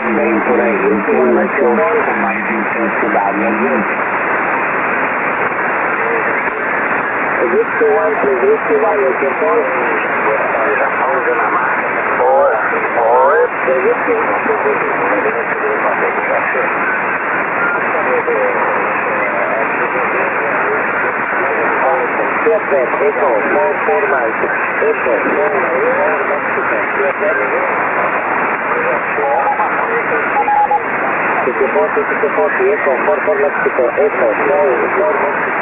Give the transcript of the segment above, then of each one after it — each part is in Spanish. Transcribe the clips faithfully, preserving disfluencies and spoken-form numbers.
por ahí, información Whiskey one, please, Whiskey one, you can call. Four, four, the Whiskey one, siete, Echo, four, four, Mike, Echo, four, sixty-four, sixty-four, Echo, four, four, Mexico, Echo, four, four, Mexico.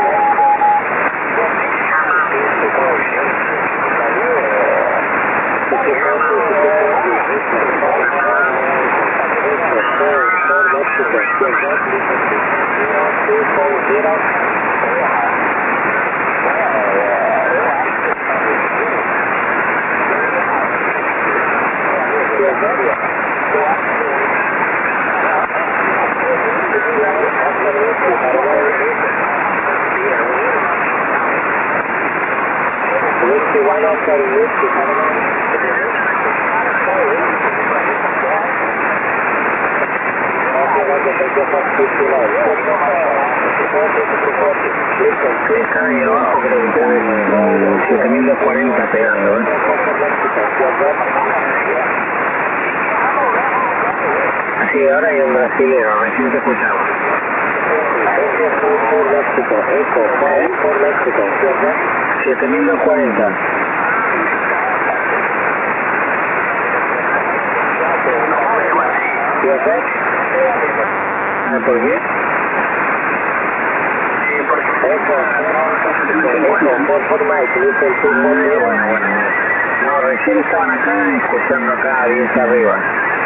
Está ahí abajo, creo que está en siete mil doscientos cuarenta pegando, ¿eh? Sí, ahora hay un brasilero, recién te escuchaba. siete mil doscientos cuarenta. ¿Por qué? Bueno, bueno, no, recién estaban acá escuchando acá, bien arriba.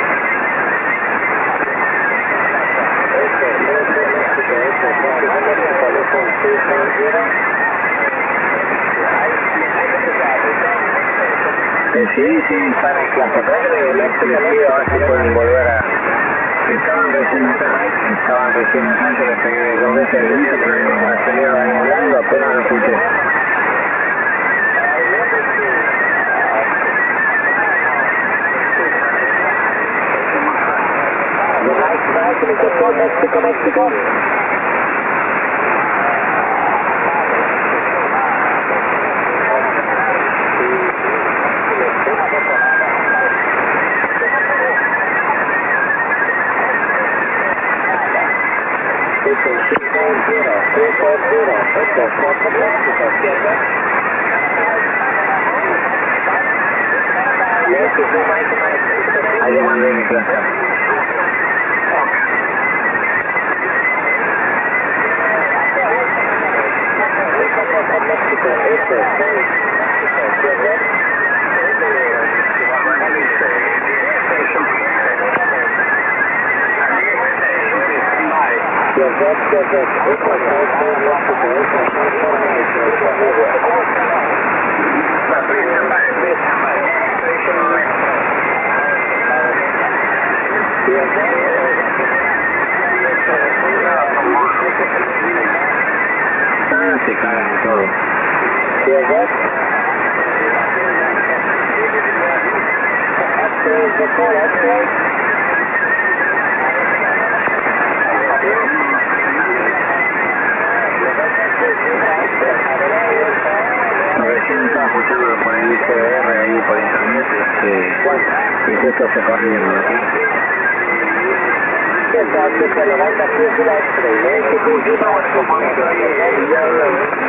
Sí, sí, para el clase, pero que el este les pido a ver si pueden volver a... Estaban recién acá, estaban recién acá, que les pegué dos veces el grito, pero no me salieron hablando, apenas lo escuché. México, México. Ahí le mandé mi clase. Ah, se cagan todo. Recién estaba escuchando por el I C R ahí por internet, este, y justo se corrieron, ¿no? Yes, I'll take a look at the